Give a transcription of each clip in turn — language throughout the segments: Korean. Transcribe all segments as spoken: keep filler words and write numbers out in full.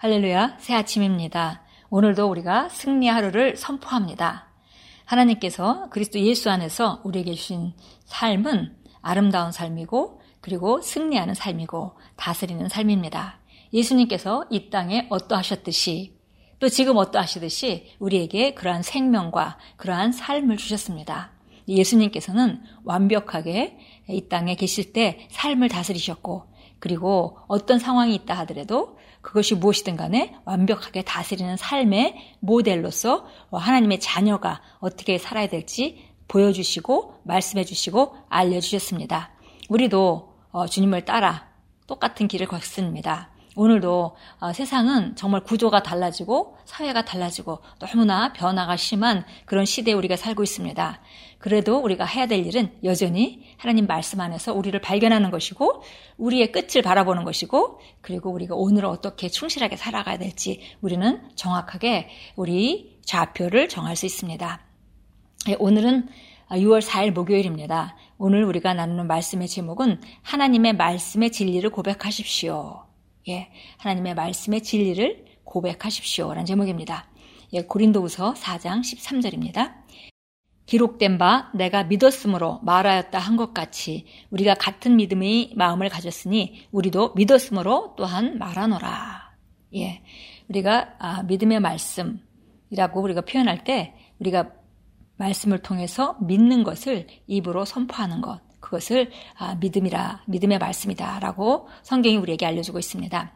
할렐루야, 새 아침입니다. 오늘도 우리가 승리의 하루를 선포합니다. 하나님께서 그리스도 예수 안에서 우리에게 주신 삶은 아름다운 삶이고 그리고 승리하는 삶이고 다스리는 삶입니다. 예수님께서 이 땅에 어떠하셨듯이 또 지금 어떠하시듯이 우리에게 그러한 생명과 그러한 삶을 주셨습니다. 예수님께서는 완벽하게 이 땅에 계실 때 삶을 다스리셨고 그리고 어떤 상황이 있다 하더라도 그것이 무엇이든 간에 완벽하게 다스리는 삶의 모델로서 하나님의 자녀가 어떻게 살아야 될지 보여주시고 말씀해 주시고 알려주셨습니다. 우리도 주님을 따라 똑같은 길을 걷습니다. 오늘도 세상은 정말 구조가 달라지고 사회가 달라지고 너무나 변화가 심한 그런 시대에 우리가 살고 있습니다. 그래도 우리가 해야 될 일은 여전히 하나님 말씀 안에서 우리를 발견하는 것이고 우리의 끝을 바라보는 것이고 그리고 우리가 오늘 어떻게 충실하게 살아가야 될지 우리는 정확하게 우리 좌표를 정할 수 있습니다. 오늘은 유월 사일 목요일입니다. 오늘 우리가 나누는 말씀의 제목은 하나님의 말씀의 진리를 고백하십시오. 예, 하나님의 말씀의 진리를 고백하십시오 라는 제목입니다. 예, 고린도후서 사장 십삼절입니다. 기록된 바 내가 믿었으므로 말하였다 한 것 같이 우리가 같은 믿음의 마음을 가졌으니 우리도 믿었으므로 또한 말하노라. 예, 우리가 아, 믿음의 말씀이라고 우리가 표현할 때 우리가 말씀을 통해서 믿는 것을 입으로 선포하는 것, 그것을 아, 믿음이라, 믿음의 말씀이다라고 성경이 우리에게 알려주고 있습니다.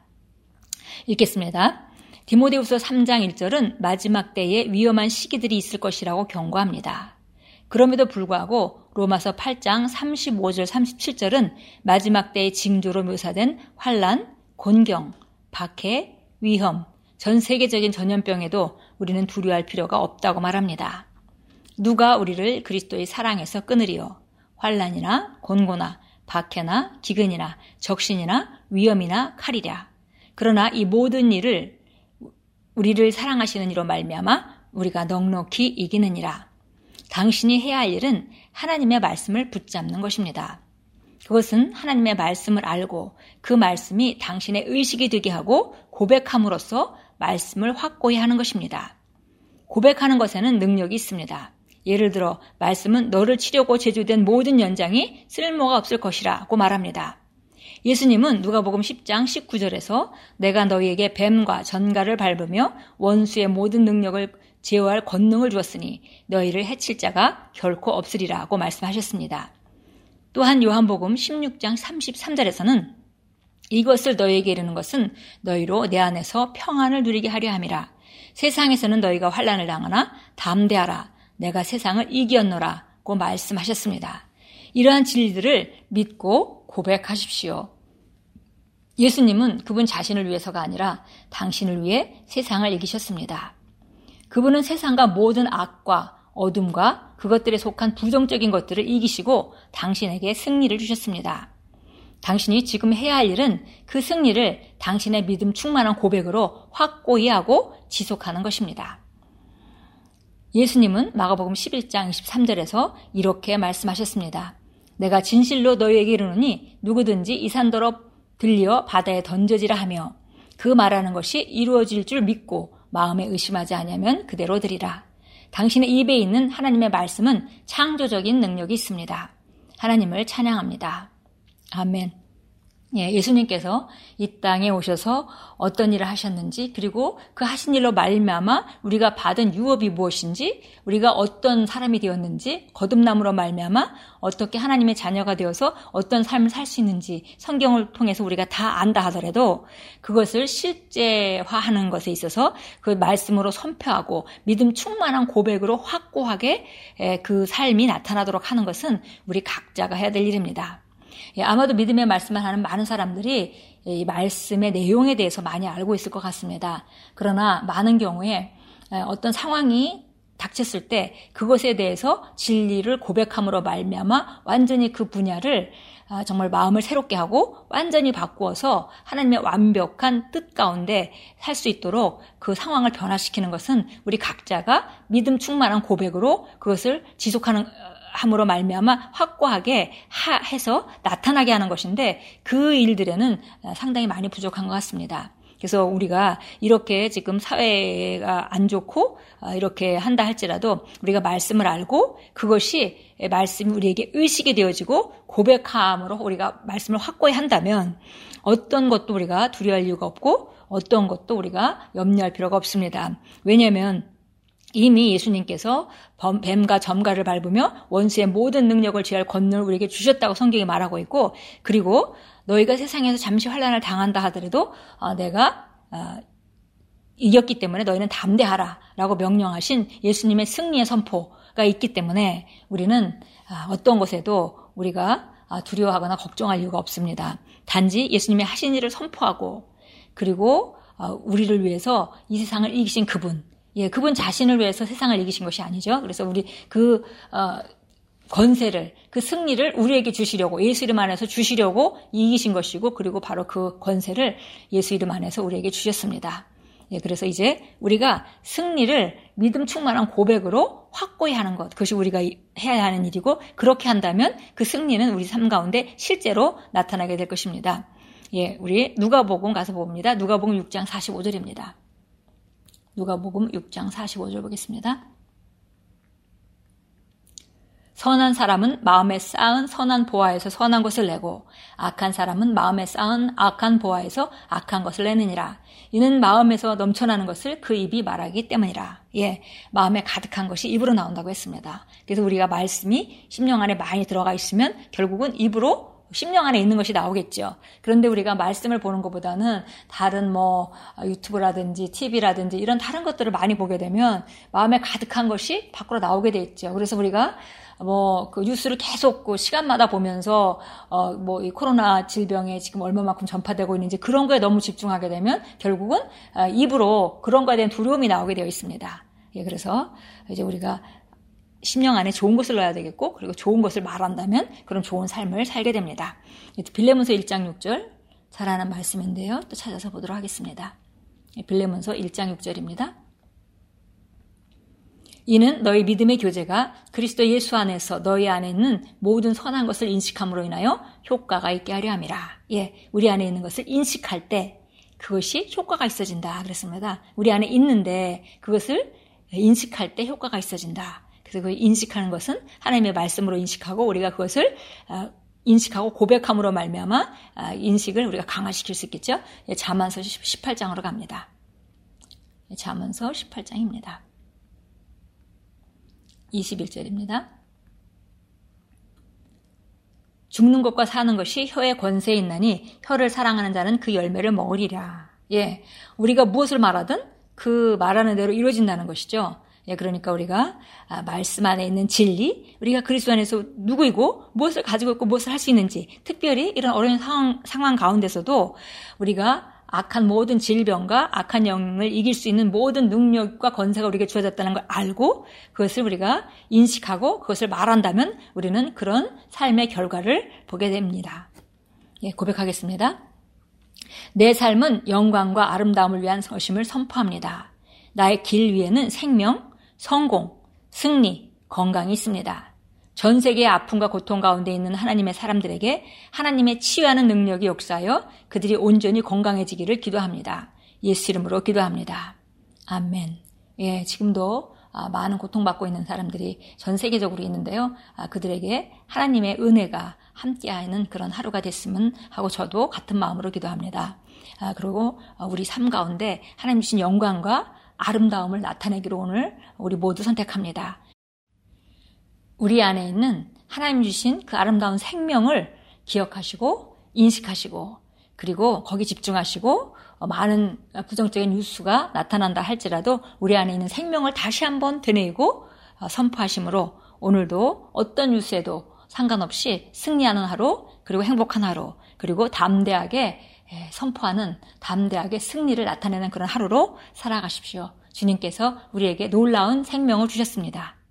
읽겠습니다. 디모데후서 삼장 일절은 마지막 때에 위험한 시기들이 있을 것이라고 경고합니다. 그럼에도 불구하고 로마서 팔장 삼십오절 삼십칠절은 마지막 때의 징조로 묘사된 환난, 곤경, 박해, 위험, 전 세계적인 전염병에도 우리는 두려워할 필요가 없다고 말합니다. 누가 우리를 그리스도의 사랑에서 끊으리요? 환난이나 곤고나 박해나 기근이나 적신이나 위험이나 칼이랴. 그러나 이 모든 일을 우리를 사랑하시는 이로 말미암아 우리가 넉넉히 이기느니라. 당신이 해야 할 일은 하나님의 말씀을 붙잡는 것입니다. 그것은 하나님의 말씀을 알고 그 말씀이 당신의 의식이 되게 하고 고백함으로써 말씀을 확고히 하는 것입니다. 고백하는 것에는 능력이 있습니다. 예를 들어 말씀은 너를 치려고 제조된 모든 연장이 쓸모가 없을 것이라고 말합니다. 예수님은 누가복음 십장 십구절에서 내가 너희에게 뱀과 전갈을 밟으며 원수의 모든 능력을 제어할 권능을 주었으니 너희를 해칠 자가 결코 없으리라고 말씀하셨습니다. 또한 요한복음 십육장 삼십삼절에서는 이것을 너희에게 이르는 것은 너희로 내 안에서 평안을 누리게 하려 함이라. 세상에서는 너희가 환난을 당하나 담대하라. 내가 세상을 이겼노라고 말씀하셨습니다. 이러한 진리들을 믿고 고백하십시오. 예수님은 그분 자신을 위해서가 아니라 당신을 위해 세상을 이기셨습니다. 그분은 세상과 모든 악과 어둠과 그것들에 속한 부정적인 것들을 이기시고 당신에게 승리를 주셨습니다. 당신이 지금 해야 할 일은 그 승리를 당신의 믿음 충만한 고백으로 확고히 하고 지속하는 것입니다. 예수님은 마가복음 십일장 이십삼절에서 이렇게 말씀하셨습니다. 내가 진실로 너희에게 이르노니 누구든지 이 산더러 들려 바다에 던져지라 하며 그 말하는 것이 이루어질 줄 믿고 마음에 의심하지 아니하면 그대로 되리라. 당신의 입에 있는 하나님의 말씀은 창조적인 능력이 있습니다. 하나님을 찬양합니다. 아멘. 예, 예수님께서 이 땅에 오셔서 어떤 일을 하셨는지 그리고 그 하신 일로 말미암아 우리가 받은 유업이 무엇인지 우리가 어떤 사람이 되었는지 거듭남으로 말미암아 어떻게 하나님의 자녀가 되어서 어떤 삶을 살 수 있는지 성경을 통해서 우리가 다 안다 하더라도 그것을 실제화하는 것에 있어서 그 말씀으로 선포하고 믿음 충만한 고백으로 확고하게 그 삶이 나타나도록 하는 것은 우리 각자가 해야 될 일입니다. 예, 아마도 믿음의 말씀을 하는 많은 사람들이 이 말씀의 내용에 대해서 많이 알고 있을 것 같습니다. 그러나 많은 경우에 어떤 상황이 닥쳤을 때 그것에 대해서 진리를 고백함으로 말미암아 완전히 그 분야를 정말 마음을 새롭게 하고 완전히 바꾸어서 하나님의 완벽한 뜻 가운데 살 수 있도록 그 상황을 변화시키는 것은 우리 각자가 믿음 충만한 고백으로 그것을 지속하는 함으로 말미암아 확고하게 하, 해서 나타나게 하는 것인데 그 일들에는 상당히 많이 부족한 것 같습니다. 그래서 우리가 이렇게 지금 사회가 안 좋고 이렇게 한다 할지라도 우리가 말씀을 알고 그것이 말씀이 우리에게 의식이 되어지고 고백함으로 우리가 말씀을 확고히 한다면 어떤 것도 우리가 두려워할 이유가 없고 어떤 것도 우리가 염려할 필요가 없습니다. 왜냐하면 이미 예수님께서 뱀과 점갈을 밟으며 원수의 모든 능력을 제할 권능을 우리에게 주셨다고 성경이 말하고 있고, 그리고 너희가 세상에서 잠시 환난을 당한다 하더라도 내가 이겼기 때문에 너희는 담대하라 라고 명령하신 예수님의 승리의 선포가 있기 때문에 우리는 어떤 것에도 우리가 두려워하거나 걱정할 이유가 없습니다. 단지 예수님의 하신 일을 선포하고, 그리고 우리를 위해서 이 세상을 이기신 그분, 예, 그분 자신을 위해서 세상을 이기신 것이 아니죠. 그래서 우리 그 어, 권세를, 그 승리를 우리에게 주시려고, 예수 이름 안에서 주시려고 이기신 것이고, 그리고 바로 그 권세를 예수 이름 안에서 우리에게 주셨습니다. 예, 그래서 이제 우리가 승리를 믿음 충만한 고백으로 확고히 하는 것, 그것이 우리가 해야 하는 일이고, 그렇게 한다면 그 승리는 우리 삶 가운데 실제로 나타나게 될 것입니다. 예, 우리 누가복음 가서 봅니다. 누가복음 육 장 사십오 절입니다. 누가복음 육 장 사십오 절 보겠습니다. 선한 사람은 마음에 쌓은 선한 보화에서 선한 것을 내고 악한 사람은 마음에 쌓은 악한 보화에서 악한 것을 내느니라. 이는 마음에서 넘쳐나는 것을 그 입이 말하기 때문이라. 예, 마음에 가득한 것이 입으로 나온다고 했습니다. 그래서 우리가 말씀이 심령 안에 많이 들어가 있으면 결국은 입으로 심령 안에 있는 것이 나오겠죠. 그런데 우리가 말씀을 보는 것보다는 다른 뭐 유튜브라든지 티비라든지 이런 다른 것들을 많이 보게 되면 마음에 가득한 것이 밖으로 나오게 돼 있죠. 그래서 우리가 뭐 그 뉴스를 계속 그 시간마다 보면서 어 뭐 이 코로나 질병에 지금 얼마만큼 전파되고 있는지 그런 거에 너무 집중하게 되면 결국은 입으로 그런 거에 대한 두려움이 나오게 되어 있습니다. 예, 그래서 이제 우리가 심령 안에 좋은 것을 넣어야 되겠고, 그리고 좋은 것을 말한다면 그런 좋은 삶을 살게 됩니다. 빌레몬서 일 장 육 절 잘 아는 말씀인데요. 또 찾아서 보도록 하겠습니다. 빌레몬서 일 장 육 절입니다. 이는 너희 믿음의 교제가 그리스도 예수 안에서 너희 안에 있는 모든 선한 것을 인식함으로 인하여 효과가 있게 하려 함이라. 예, 우리 안에 있는 것을 인식할 때 그것이 효과가 있어진다 그랬습니다. 우리 안에 있는데 그것을 인식할 때 효과가 있어진다. 그래서 그 인식하는 것은 하나님의 말씀으로 인식하고 우리가 그것을 인식하고 고백함으로 말미암아 인식을 우리가 강화시킬 수 있겠죠. 잠언서 십팔 장으로 갑니다. 잠언서 십팔 장입니다. 이십일 절입니다. 죽는 것과 사는 것이 혀의 권세에 있나니 혀를 사랑하는 자는 그 열매를 먹으리라. 예, 우리가 무엇을 말하든 그 말하는 대로 이루어진다는 것이죠. 예, 그러니까 우리가 아, 말씀 안에 있는 진리, 우리가 그리스도 안에서 누구이고 무엇을 가지고 있고 무엇을 할 수 있는지, 특별히 이런 어려운 상황, 상황 가운데서도 우리가 악한 모든 질병과 악한 영을 이길 수 있는 모든 능력과 권세가 우리에게 주어졌다는 걸 알고 그것을 우리가 인식하고 그것을 말한다면 우리는 그런 삶의 결과를 보게 됩니다. 예, 고백하겠습니다. 내 삶은 영광과 아름다움을 위한 것임을 선포합니다. 나의 길 위에는 생명, 성공, 승리, 건강이 있습니다. 전 세계의 아픔과 고통 가운데 있는 하나님의 사람들에게 하나님의 치유하는 능력이 역사하여 그들이 온전히 건강해지기를 기도합니다. 예수 이름으로 기도합니다. 아멘. 예, 지금도 많은 고통받고 있는 사람들이 전 세계적으로 있는데요. 그들에게 하나님의 은혜가 함께하는 그런 하루가 됐으면 하고 저도 같은 마음으로 기도합니다. 그리고 우리 삶 가운데 하나님 주신 영광과 아름다움을 나타내기로 오늘 우리 모두 선택합니다. 우리 안에 있는 하나님 주신 그 아름다운 생명을 기억하시고 인식하시고 그리고 거기 집중하시고 많은 부정적인 뉴스가 나타난다 할지라도 우리 안에 있는 생명을 다시 한번 되뇌이고 선포하심으로 오늘도 어떤 뉴스에도 상관없이 승리하는 하루, 그리고 행복한 하루, 그리고 담대하게 선포하는, 담대하게 승리를 나타내는 그런 하루로 살아가십시오. 주님께서 우리에게 놀라운 생명을 주셨습니다.